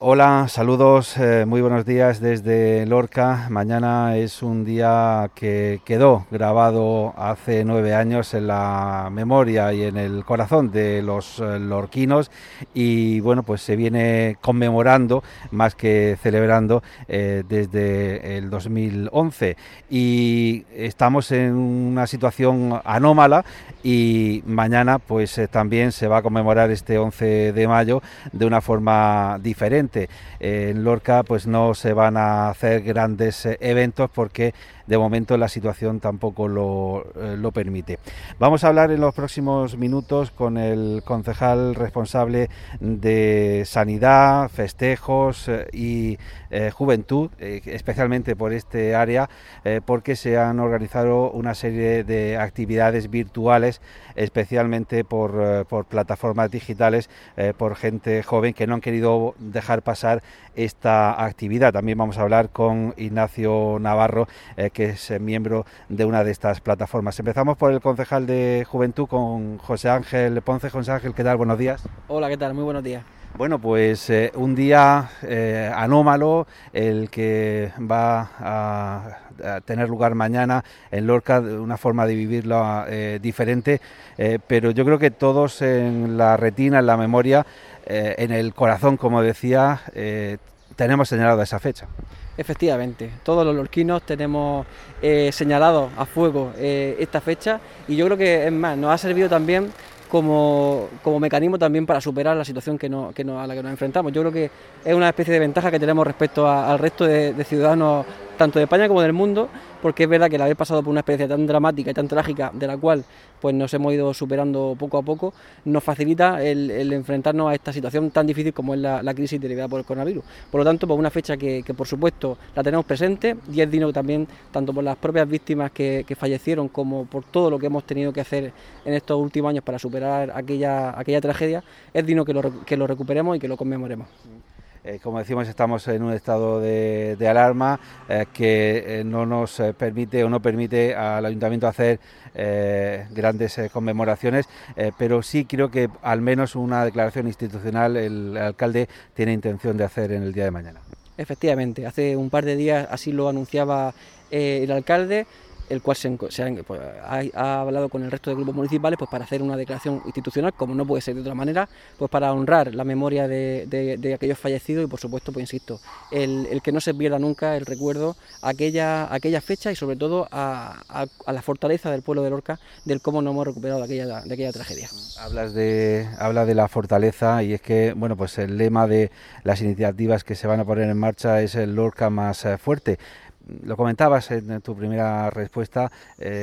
Hola, saludos, muy buenos días desde Lorca. Mañana es un día que quedó grabado hace 9 años en la memoria y en el corazón de los lorquinos y bueno, pues se viene conmemorando más que celebrando desde el 2011 y estamos en una situación anómala y mañana pues también se va a conmemorar este 11 de mayo de una forma diferente. En Lorca pues no se van a hacer grandes eventos porque de momento la situación tampoco lo permite. Vamos a hablar en los próximos minutos con el concejal responsable de Sanidad, Festejos y Juventud, especialmente por este área, porque se han organizado una serie de actividades virtuales, especialmente por plataformas digitales, por gente joven que no han querido dejar pasar esta actividad. También vamos a hablar con Ignacio Navarro, que es miembro de una de estas plataformas. Empezamos por el concejal de Juventud, con José Ángel Ponce. José Ángel, ¿qué tal? Buenos días. Hola, ¿qué tal? Muy buenos días. Bueno, pues un día anómalo, el que va a tener lugar mañana en Lorca, una forma de vivirlo diferente, pero yo creo que todos en la retina, en la memoria, en el corazón, como decía, tenemos señalado esa fecha. Efectivamente, todos los lorquinos tenemos señalado a fuego esta fecha y yo creo que es más, nos ha servido también como mecanismo también para superar la situación a la que nos enfrentamos. Yo creo que es una especie de ventaja que tenemos respecto al resto de ciudadanos, tanto de España como del mundo, porque es verdad que el haber pasado por una experiencia tan dramática y tan trágica, de la cual pues nos hemos ido superando poco a poco, nos facilita el enfrentarnos a esta situación tan difícil como es la crisis derivada por el coronavirus. Por lo tanto, pues una fecha que por supuesto la tenemos presente y es digno también, tanto por las propias víctimas que fallecieron como por todo lo que hemos tenido que hacer en estos últimos años para superar aquella tragedia, es digno que lo recuperemos y que lo conmemoremos. Como decimos, estamos en un estado de alarma que no nos permite o no permite al Ayuntamiento hacer grandes conmemoraciones, pero sí creo que al menos una declaración institucional el alcalde tiene intención de hacer en el día de mañana. Efectivamente, hace un par de días así lo anunciaba el alcalde, el cual ha hablado con el resto de grupos municipales pues para hacer una declaración institucional, como no puede ser de otra manera, pues para honrar la memoria de aquellos fallecidos y por supuesto, pues insisto, el que no se pierda nunca el recuerdo a aquella fecha y sobre todo a la fortaleza del pueblo de Lorca, del cómo nos hemos recuperado de aquella tragedia. Habla de la fortaleza y es que, bueno, pues el lema de las iniciativas que se van a poner en marcha es el Lorca más fuerte. Lo comentabas en tu primera respuesta,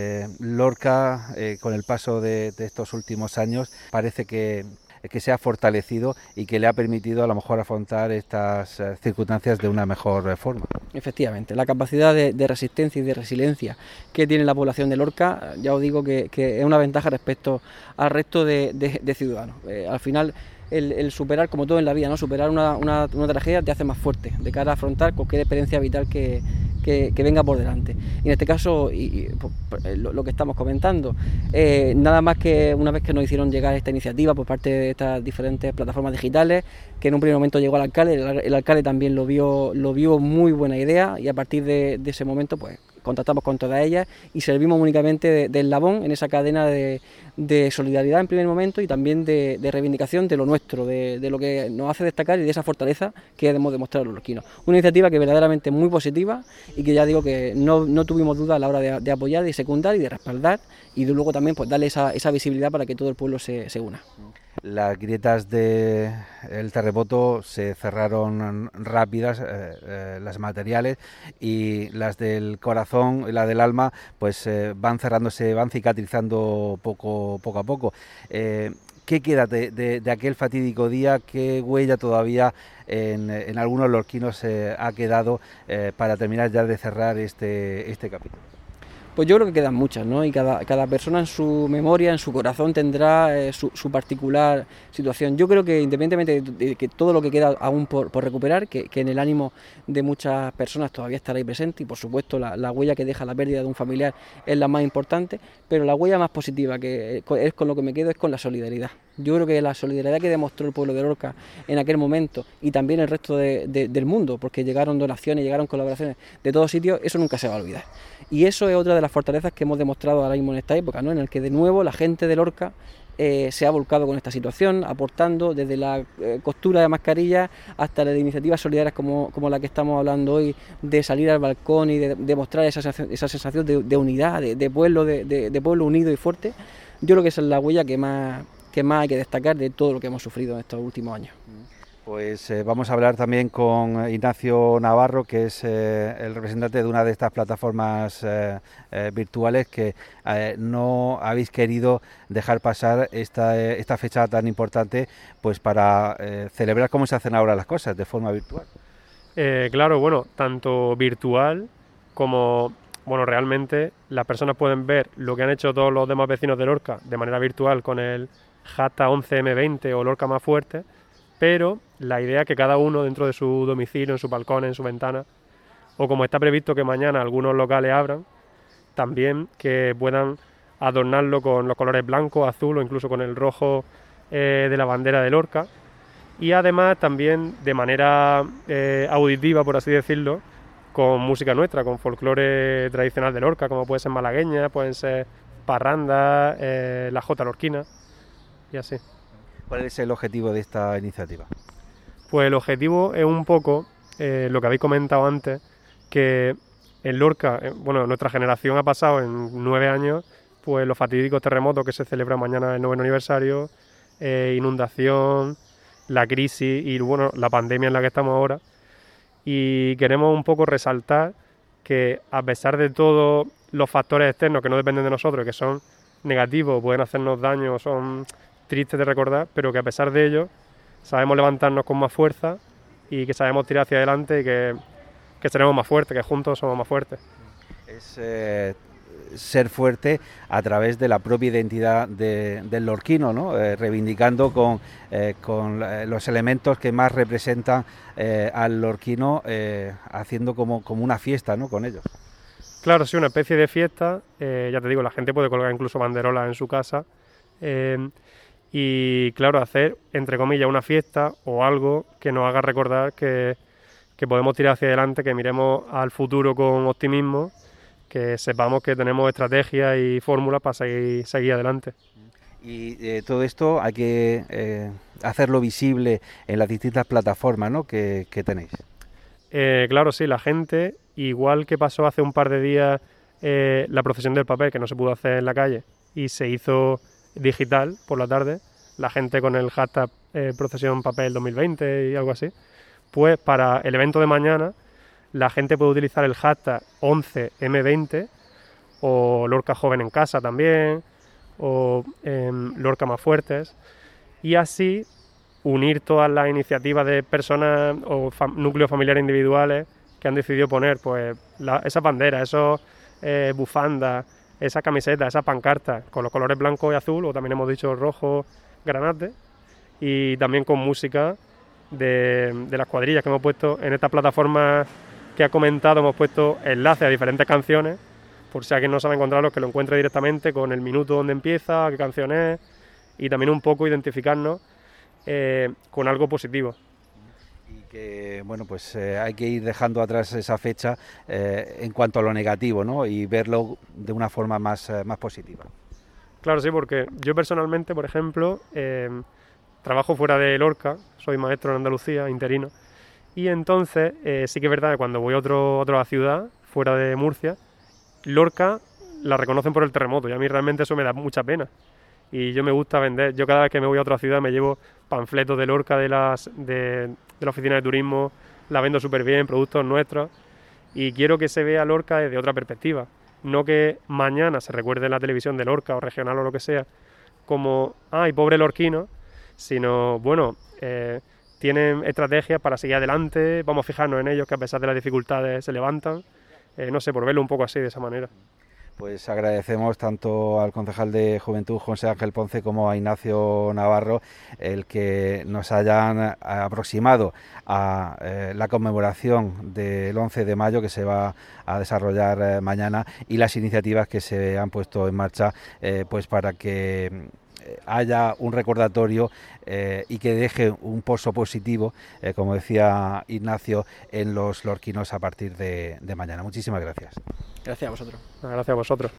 Lorca, con el paso de estos últimos años, parece que se ha fortalecido y que le ha permitido a lo mejor afrontar estas circunstancias de una mejor forma. Efectivamente, la capacidad de resistencia y de resiliencia que tiene la población de Lorca, ya os digo que es una ventaja respecto al resto de ciudadanos. Al final, el superar, como todo en la vida, ¿no? Superar una tragedia te hace más fuerte de cara a afrontar cualquier experiencia vital que venga por delante. Y en este caso, lo que estamos comentando, nada más que una vez que nos hicieron llegar esta iniciativa por parte de estas diferentes plataformas digitales, que en un primer momento llegó al alcalde, el alcalde también lo vio muy buena idea y a partir de ese momento pues contactamos con todas ellas y servimos únicamente de eslabón en esa cadena de solidaridad en primer momento y también de reivindicación de lo nuestro, de lo que nos hace destacar y de esa fortaleza que hemos demostrado los lorquinos. Una iniciativa que verdaderamente es muy positiva y que ya digo que no tuvimos duda a la hora de apoyar, de secundar y de respaldar y de luego también pues darle esa visibilidad para que todo el pueblo se una. Las grietas del terremoto se cerraron rápidas, las materiales, y las del corazón, la del alma, pues van cerrándose, van cicatrizando poco a poco. ¿Qué queda de aquel fatídico día? ¿Qué huella todavía en algunos lorquinos ha quedado para terminar ya de cerrar este capítulo? Pues yo creo que quedan muchas, ¿no? Y cada persona en su memoria, en su corazón tendrá su particular situación. Yo creo que independientemente de que todo lo que queda aún por recuperar, que en el ánimo de muchas personas todavía estará ahí presente y por supuesto la huella que deja la pérdida de un familiar es la más importante, pero la huella más positiva que es con lo que me quedo es con la solidaridad. Yo creo que la solidaridad que demostró el pueblo de Lorca en aquel momento y también el resto del mundo, porque llegaron donaciones, llegaron colaboraciones de todos sitios, eso nunca se va a olvidar. Y eso es otra de las fortalezas que hemos demostrado ahora mismo en esta época, ¿no? En el que de nuevo la gente de Lorca se ha volcado con esta situación, aportando desde la costura de mascarillas hasta las iniciativas solidarias como la que estamos hablando hoy, de salir al balcón y de demostrar esa sensación de unidad, de pueblo unido y fuerte. Yo creo que esa es la huella que más hay que destacar de todo lo que hemos sufrido en estos últimos años. Pues vamos a hablar también con Ignacio Navarro, que es el representante de una de estas plataformas virtuales que no habéis querido dejar pasar esta fecha tan importante, pues para celebrar cómo se hacen ahora las cosas de forma virtual. Claro, bueno, tanto virtual como, bueno, realmente las personas pueden ver lo que han hecho todos los demás vecinos de Lorca de manera virtual con el hashtag 11M20 o Lorca más fuerte, pero la idea es que cada uno dentro de su domicilio, en su balcón, en su ventana, o como está previsto que mañana algunos locales abran, también que puedan adornarlo con los colores blanco, azul o incluso con el rojo de la bandera de Lorca, y además también de manera auditiva, por así decirlo, con música nuestra, con folclore tradicional de Lorca, como puede ser malagueña, pueden ser parrandas, la jota lorquina y así. ¿Cuál es el objetivo de esta iniciativa? Pues el objetivo es un poco lo que habéis comentado antes, que en Lorca, bueno, nuestra generación ha pasado en 9 años, pues los fatídicos terremotos que se celebran mañana el 9º aniversario, inundación, la crisis y bueno, la pandemia en la que estamos ahora. Y queremos un poco resaltar que a pesar de todos los factores externos que no dependen de nosotros, que son negativos, pueden hacernos daño, son tristes de recordar, pero que a pesar de ello sabemos levantarnos con más fuerza y que sabemos tirar hacia adelante y que seremos más fuertes, que juntos somos más fuertes. Es ser fuerte a través de la propia identidad del lorquino, ¿no? Reivindicando con los elementos que más representan al lorquino, haciendo como una fiesta, ¿no? Con ellos. Claro, sí, una especie de fiesta. Ya te digo, la gente puede colgar incluso banderolas en su casa. Y claro, hacer, entre comillas, una fiesta o algo que nos haga recordar que podemos tirar hacia adelante, que miremos al futuro con optimismo, que sepamos que tenemos estrategias y fórmulas para seguir adelante. Y todo esto hay que hacerlo visible en las distintas plataformas, ¿no? que tenéis. Claro, sí, la gente, igual que pasó hace un par de días la procesión del papel, que no se pudo hacer en la calle, y se hizo digital por la tarde, la gente con el hashtag procesión papel 2020 y algo así, pues para el evento de mañana la gente puede utilizar el hashtag 11M20 o Lorca Joven en Casa también, o Lorca Más Fuertes, y así unir todas las iniciativas de personas o núcleos familiares individuales que han decidido poner pues esas banderas, esos bufandas, esa camiseta, esas pancartas con los colores blanco y azul, o también hemos dicho rojo, granate, y también con música de las cuadrillas que hemos puesto en esta plataforma que ha comentado. Hemos puesto enlaces a diferentes canciones, por si alguien no sabe encontrarlos, que lo encuentre directamente con el minuto donde empieza, qué canción es, y también un poco identificarnos con algo positivo. Y que, bueno, pues hay que ir dejando atrás esa fecha en cuanto a lo negativo, ¿no? Y verlo de una forma más positiva. Claro, sí, porque yo personalmente, por ejemplo, trabajo fuera de Lorca, soy maestro en Andalucía, interino, y entonces sí que es verdad que cuando voy a otra ciudad, fuera de Murcia, Lorca la reconocen por el terremoto, y a mí realmente eso me da mucha pena. Y yo me gusta vender, yo cada vez que me voy a otra ciudad me llevo panfletos de Lorca de la oficina de turismo, la vendo súper bien, productos nuestros, y quiero que se vea Lorca desde otra perspectiva. No que mañana se recuerde en la televisión de Lorca o regional o lo que sea como, ¡ay, pobre lorquino!, sino, bueno, tienen estrategias para seguir adelante, vamos a fijarnos en ellos que a pesar de las dificultades se levantan, no sé, por verlo un poco así, de esa manera. Pues agradecemos tanto al concejal de Juventud, José Ángel Ponce, como a Ignacio Navarro el que nos hayan aproximado a la conmemoración del 11 de mayo que se va a desarrollar mañana, y las iniciativas que se han puesto en marcha pues para que haya un recordatorio y que deje un pozo positivo, como decía Ignacio, en los lorquinos a partir de mañana. Muchísimas gracias. Gracias a vosotros. Gracias a vosotros.